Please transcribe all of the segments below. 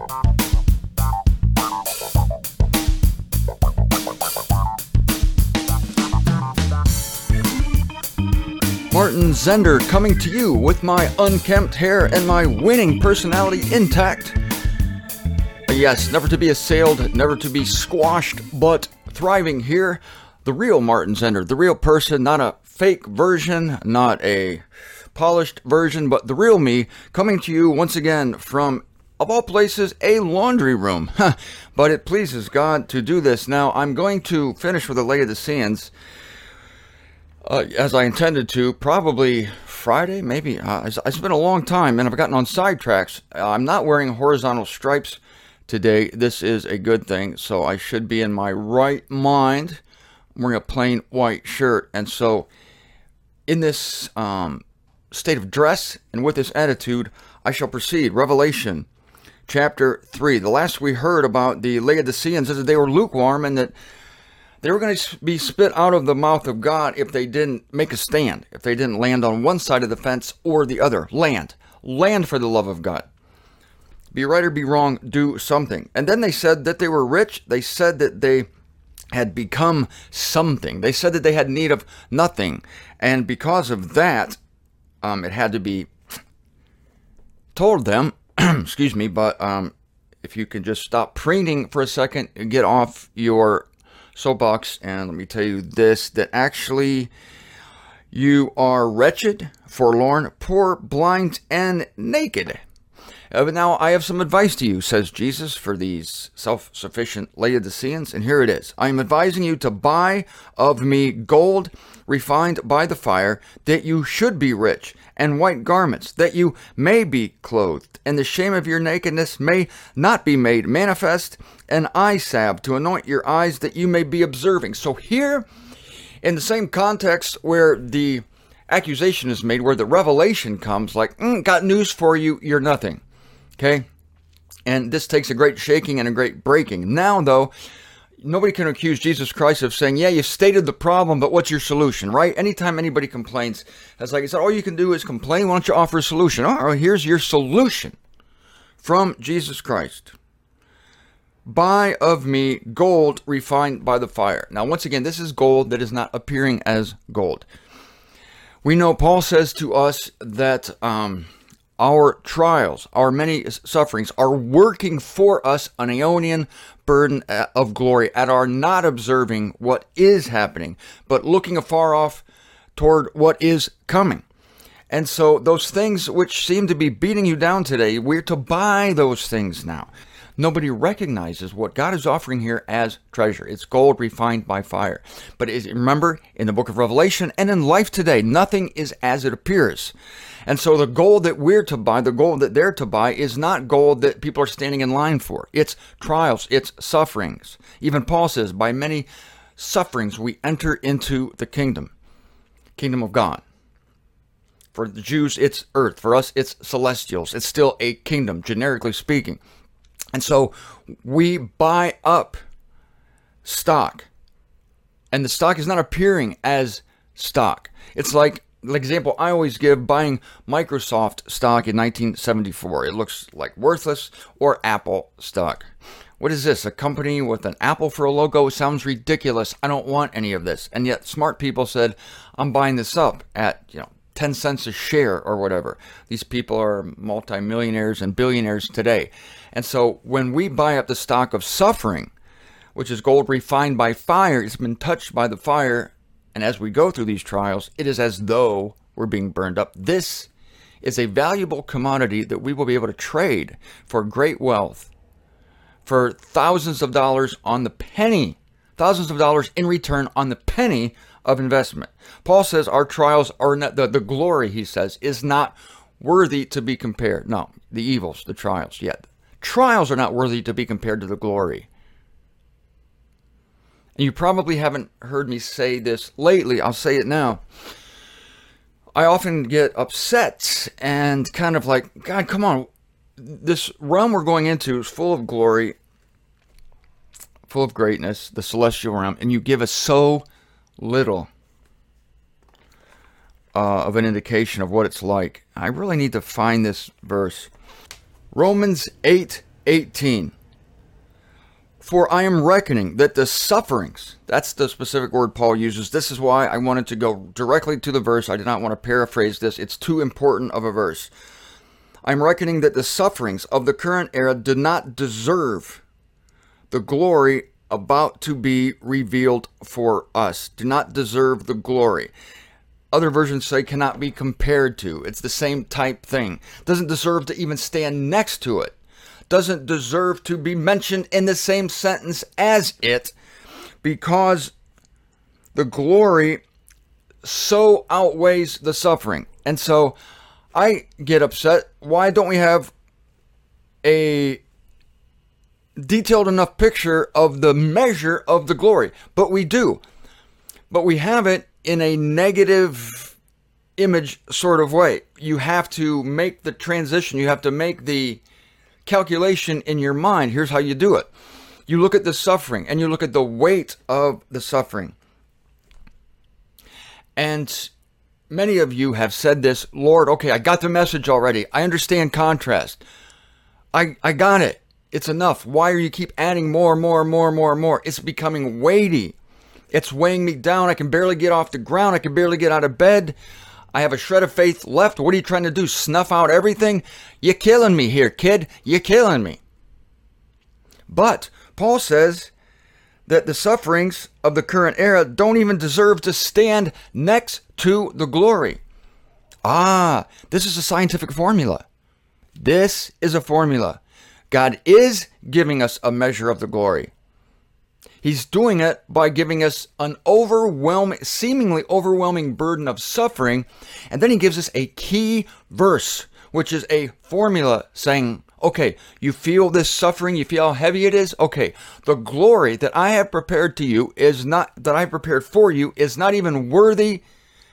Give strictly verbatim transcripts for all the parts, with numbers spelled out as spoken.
Martin Zender coming to you with my unkempt hair and my winning personality intact. Yes, never to be assailed, never to be squashed, but thriving here. The real Martin Zender, the real person, not a fake version, not a polished version, but the real me, coming to you once again from, of all places, a laundry room. But it pleases God to do this. Now, I'm going to finish with the Laodiceans. Uh, as I intended to, probably Friday, maybe. Uh, it's, it's been a long time, and I've gotten on sidetracks. Uh, I'm not wearing horizontal stripes today. This is a good thing, so I should be in my right mind. I'm wearing a plain white shirt, and so in this um, state of dress and with this attitude, I shall proceed. Revelation chapter three. The last we heard about the Laodiceans is that they were lukewarm and that they were going to be spit out of the mouth of God if they didn't make a stand, if they didn't land on one side of the fence or the other. Land. Land for the love of God. Be right or be wrong, do something. And then they said that they were rich. They said that they had become something. They said that they had need of nothing. And because of that, um, it had to be told them, excuse me, but um, if you can just stop preening for a second and get off your soapbox, and let me tell you this, that actually you are wretched, forlorn, poor, blind, and naked. Uh, but now I have some advice to you, says Jesus, for these self-sufficient Laodiceans, and here it is. I am advising you to buy of me gold refined by the fire, that you should be rich, and white garments, that you may be clothed, and the shame of your nakedness may not be made manifest, and eye salve to anoint your eyes, that you may be observing. So here, in the same context where the accusation is made, where the revelation comes, like, mm, got news for you, you're nothing. Okay? And this takes a great shaking and a great breaking. Now, though, nobody can accuse Jesus Christ of saying, yeah, you stated the problem, but what's your solution, right? Anytime anybody complains, it's like I said, all you can do is complain. Why don't you offer a solution? All right, here's your solution from Jesus Christ. Buy of me gold refined by the fire. Now, once again, this is gold that is not appearing as gold. We know Paul says to us that um, our trials, our many sufferings are working for us an Aeonian burden of glory at our not observing what is happening, but looking afar off toward what is coming. And so those things which seem to be beating you down today, we're to buy those things now. Nobody recognizes what God is offering here as treasure. It's gold refined by fire. But is, remember, in the book of Revelation and in life today, nothing is as it appears. And so the gold that we're to buy, the gold that they're to buy, is not gold that people are standing in line for. It's trials, it's sufferings. Even Paul says, by many sufferings we enter into the kingdom, kingdom of God. For the Jews, it's earth. For us, it's celestials. It's still a kingdom, generically speaking. And so we buy up stock. And the stock is not appearing as stock. It's like the example I always give, buying Microsoft stock in nineteen seventy-four. It looks like worthless, or Apple stock. What is this? A company with an apple for a logo? Sounds ridiculous. I don't want any of this. And yet smart people said, I'm buying this up at, you know, ten cents a share or whatever. These people are multimillionaires and billionaires today. And so when we buy up the stock of suffering, which is gold refined by fire, it's been touched by the fire. And as we go through these trials, it is as though we're being burned up. This is a valuable commodity that we will be able to trade for great wealth, for thousands of dollars on the penny, thousands of dollars in return on the penny of investment. Paul says our trials are not, the, the glory, he says, is not worthy to be compared. No, the evils, the trials, yet. Trials are not worthy to be compared to the glory. And you probably haven't heard me say this lately. I'll say it now. I often get upset and kind of like, God, come on. This realm we're going into is full of glory, full of greatness, the celestial realm, and you give us so little uh, of an indication of what it's like. I really need to find this verse. Romans eight eighteen. For I am reckoning that the sufferings, that's the specific word Paul uses. This is why I wanted to go directly to the verse. I did not want to paraphrase this. It's too important of a verse. I'm reckoning that the sufferings of the current era do not deserve the glory about to be revealed for us. Do not deserve the glory. Other versions say cannot be compared to. It's the same type thing. Doesn't deserve to even stand next to it. Doesn't deserve to be mentioned in the same sentence as it, because the glory so outweighs the suffering. And so I get upset. Why don't we have a detailed enough picture of the measure of the glory? But we do. But we have it in a negative image sort of way. You have to make the transition. You have to make the calculation in your mind. Here's how you do it. You look at the suffering and you look at the weight of the suffering. And many of you have said this, Lord, okay, I got the message already. I understand contrast. I, I got it. It's enough. Why are you keep adding more, more, more, more, more? It's becoming weighty. It's weighing me down. I can barely get off the ground. I can barely get out of bed. I have a shred of faith left. What are you trying to do? Snuff out everything? You're killing me here, kid. You're killing me. But Paul says that the sufferings of the current era don't even deserve to stand next to the glory. Ah, this is a scientific formula. This is a formula. God is giving us a measure of the glory. He's doing it by giving us an overwhelming, seemingly overwhelming burden of suffering. And then he gives us a key verse, which is a formula saying, okay, you feel this suffering, you feel how heavy it is? Okay, the glory that I have prepared to you is not, that I prepared for you is not even worthy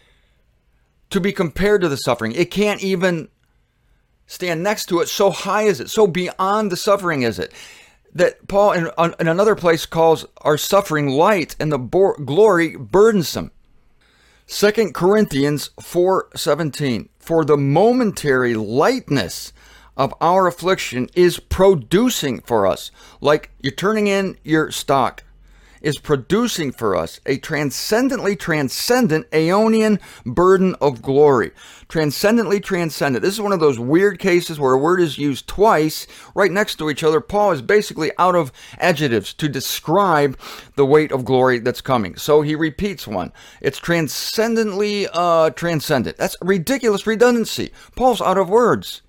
to be compared to the suffering. It can't even stand next to it. So high is it, so beyond the suffering is it, that Paul in, in another place calls our suffering light and the bo- glory burdensome. Second Corinthians four seventeen. For the momentary lightness of our affliction is producing for us, like you're turning in your stock, is producing for us a transcendently transcendent Aeonian burden of glory. Transcendently transcendent. This is one of those weird cases where a word is used twice right next to each other. Paul is basically out of adjectives to describe the weight of glory that's coming. So he repeats one. It's transcendently uh, transcendent. That's ridiculous redundancy. Paul's out of words.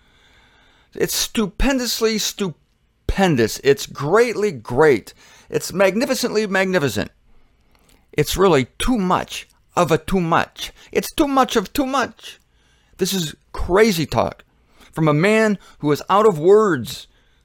It's stupendously stupendous. It's greatly great. It's magnificently magnificent. It's really too much of a too much. It's too much of too much. This is crazy talk from a man who is out of words.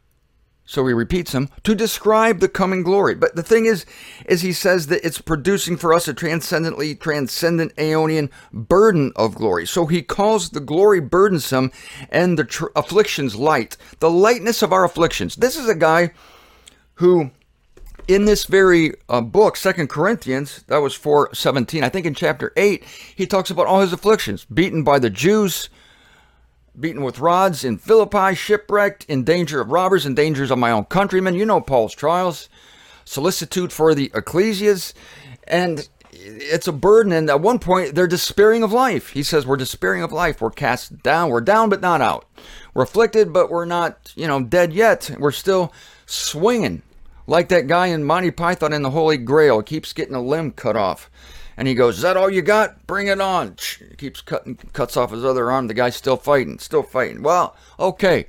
So he repeats them to describe the coming glory. But the thing is, is he says that it's producing for us a transcendently transcendent Aeonian burden of glory. So he calls the glory burdensome and the tr- afflictions light. The lightness of our afflictions. This is a guy who, in this very uh, book, Second Corinthians, that was four seventeen, I think in chapter eight, he talks about all his afflictions. Beaten by the Jews, beaten with rods in Philippi, shipwrecked, in danger of robbers, in dangers of my own countrymen. You know Paul's trials. Solicitude for the ecclesias. And it's a burden. And at one point, they're despairing of life. He says, we're despairing of life. We're cast down. We're down, but not out. We're afflicted, but we're not, you know, dead yet. We're still swinging. Like that guy in Monty Python and the Holy Grail. He keeps getting a limb cut off. And he goes, is that all you got? Bring it on. He keeps cutting, cuts off his other arm. The guy's still fighting, still fighting. Well, okay.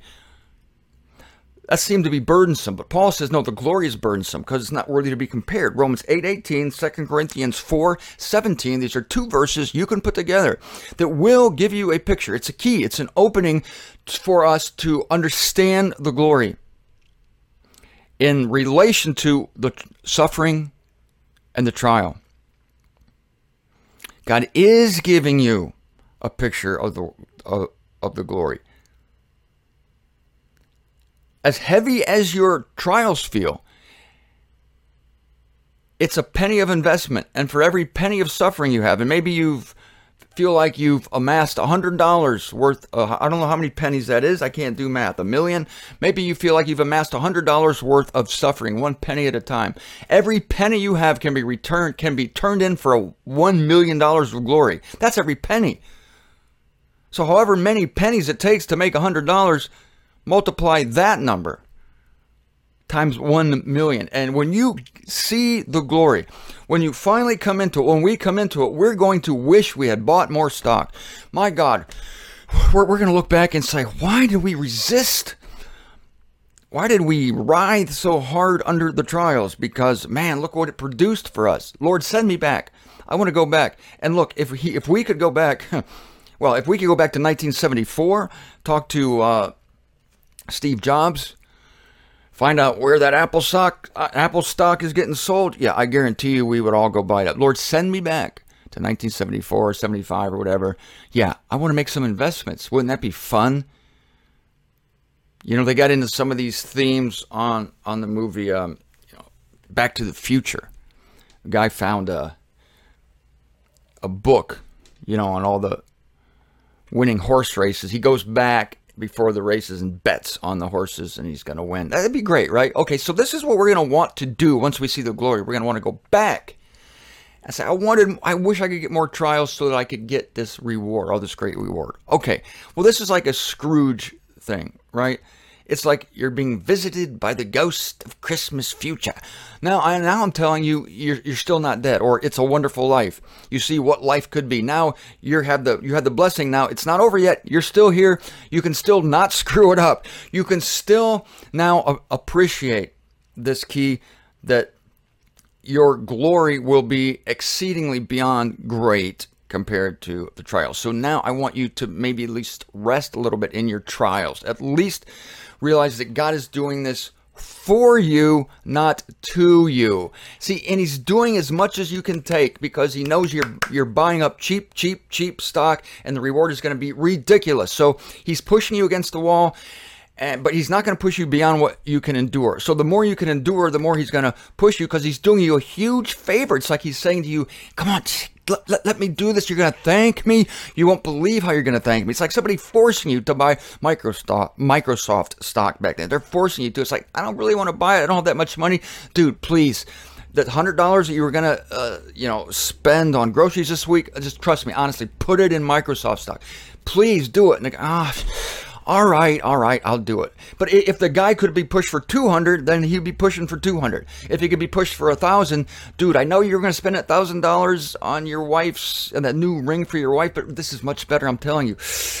That seemed to be burdensome. But Paul says, no, the glory is burdensome because it's not worthy to be compared. Romans eight eighteen, Second Corinthians four seventeen. These are two verses you can put together that will give you a picture. It's a key. It's an opening for us to understand the glory in relation to the suffering and the trial. God is giving you a picture of the of, of the glory. As heavy as your trials feel, it's a penny of investment. And for every penny of suffering you have, and maybe you've feel like you've amassed one hundred dollars worth, uh, I don't know how many pennies that is. I can't do math. A million? Maybe you feel like you've amassed one hundred dollars worth of suffering, one penny at a time. Every penny you have can be returned, can be turned in for a one million dollars of glory. That's every penny. So however many pennies it takes to make one hundred dollars, multiply that number times one million. And when you see the glory, when you finally come into it, when we come into it, we're going to wish we had bought more stock. My God, we're, we're going to look back and say, why did we resist? Why did we writhe so hard under the trials? Because, man, look what it produced for us. Lord, send me back. I want to go back. And look, if he, if we could go back, well, if we could go back to nineteen seventy-four, talk to uh, Steve Jobs, find out where that Apple stock, uh, Apple stock is getting sold. Yeah, I guarantee you we would all go buy that. Lord, send me back to nineteen seventy-four or seventy-five or whatever. Yeah, I want to make some investments. Wouldn't that be fun? You know, they got into some of these themes on, on the movie um, you know, Back to the Future. A guy found a, a book, you know, on all the winning horse races. He goes back before the races and bets on the horses, and he's going to win. That'd be great, right? Okay, so this is what we're going to want to do once we see the glory. We're going to want to go back and say, I wanted, I wish I could get more trials so that I could get this reward, all this great reward. Okay, well, this is like a Scrooge thing, right? It's like you're being visited by the ghost of Christmas future. Now, I, now I'm telling you, you're, you're still not dead. Or It's a Wonderful Life. You see what life could be. Now you have the you have the blessing. Now it's not over yet. You're still here. You can still not screw it up. You can still now a- appreciate this key that your glory will be exceedingly beyond great compared to the trials. So now I want you to maybe at least rest a little bit in your trials. At least realize that God is doing this for you, not to you. See, and he's doing as much as you can take because he knows you're you're buying up cheap, cheap, cheap stock, and the reward is going to be ridiculous. So he's pushing you against the wall, and, but he's not going to push you beyond what you can endure. So the more you can endure, the more he's going to push you because he's doing you a huge favor. It's like he's saying to you, come on, Let, let, let me do this. You're going to thank me. You won't believe how you're going to thank me. It's like somebody forcing you to buy Microsoft, Microsoft stock back then. They're forcing you to. It's like, I don't really want to buy it. I don't have that much money. Dude, please. That one hundred dollars that you were going to, uh, you know, spend on groceries this week, just trust me, honestly, put it in Microsoft stock. Please do it. And like, ah, all right, all right, I'll do it. But if the guy could be pushed for two hundred, then he'd be pushing for two hundred. If he could be pushed for a thousand, dude, I know you're going to spend a thousand dollars on your wife's and that new ring for your wife, but this is much better, I'm telling you.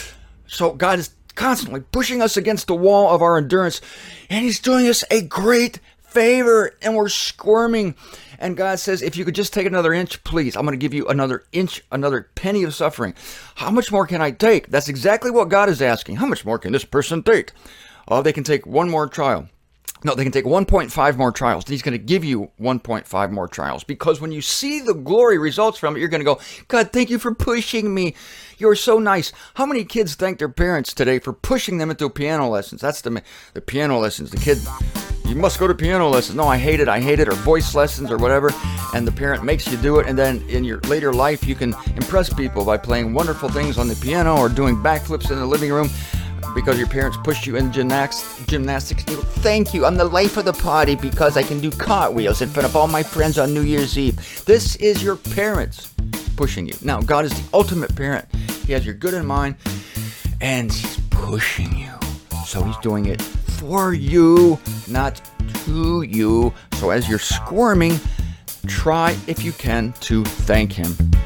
So God is constantly pushing us against the wall of our endurance, and he's doing us a great favor, and we're squirming. And God says, if you could just take another inch, please, I'm going to give you another inch, another penny of suffering. How much more can I take? That's exactly what God is asking. How much more can this person take? Oh, they can take one more trial. No, they can take one point five more trials. And he's going to give you one point five more trials. Because when you see the glory results from it, you're going to go, God, thank you for pushing me. You're so nice. How many kids thank their parents today for pushing them into piano lessons? That's the, the piano lessons. The kid, you must go to piano lessons. No, I hate it. I hate it. Or voice lessons or whatever. And the parent makes you do it. And then in your later life, you can impress people by playing wonderful things on the piano or doing backflips in the living room because your parents pushed you in gymnastics. Gymnastics. Thank you. I'm the life of the party because I can do cartwheels in front of all my friends on New Year's Eve. This is your parents pushing you. Now, God is the ultimate parent. He has your good in mind, and he's pushing you. So he's doing it for you, not to you. So as you're squirming, try, if you can, to thank him.